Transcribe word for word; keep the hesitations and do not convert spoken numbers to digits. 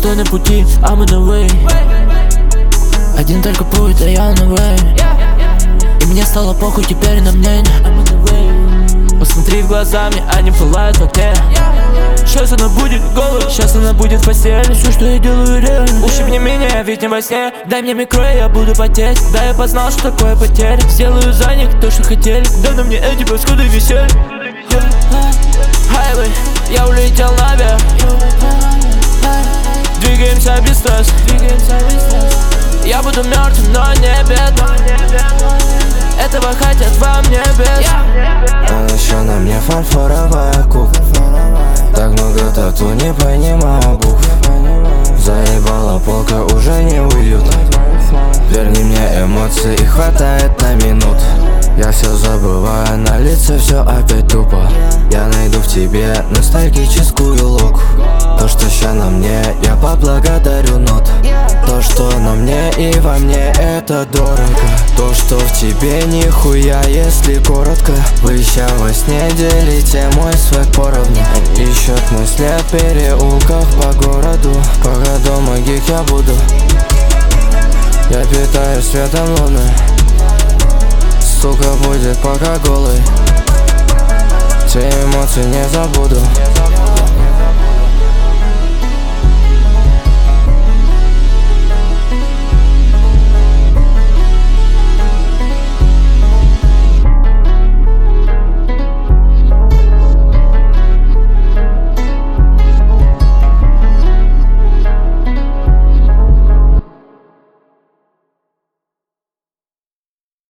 Стой на пути, I'm on the way. Один только путь, а я on the way. И мне стало похуй теперь на мнение. I'm on the way. Посмотри в глаза мне, они пылают в окне. Сейчас она будет голой, сейчас она будет в постели. Все, что я делаю, реально. Ущипни меня, ведь не во сне. Дай мне микро, я буду потеть. Да, я познал, что такое потеря. Сделаю за них то, что хотели. Да на мне эти паскуды висели. Хайвей, я улетел наверх. Двигаемся без стресса. Я буду мертвым, но не бедным. Этого хотят во мне без. А еще на мне фарфоровая кукла. Так много тату, не понимаю букв. Заебала полка, уже не уютно. Верни мне эмоции, и хватает на минут. Я все забываю, на лице все опять тупо. Я найду в тебе ностальгическую локу. То, что ща на мне, я поблагодарю нот. То, что на мне и во мне, это дорого. То, что в тебе нихуя, если коротко. Вы ща во сне делите мой свек поровну. Ищут мой след в переулках по городу. Пока дома гик я буду. Я питаюсь светом луны. Сука будет пока голый. Те эмоции не забуду.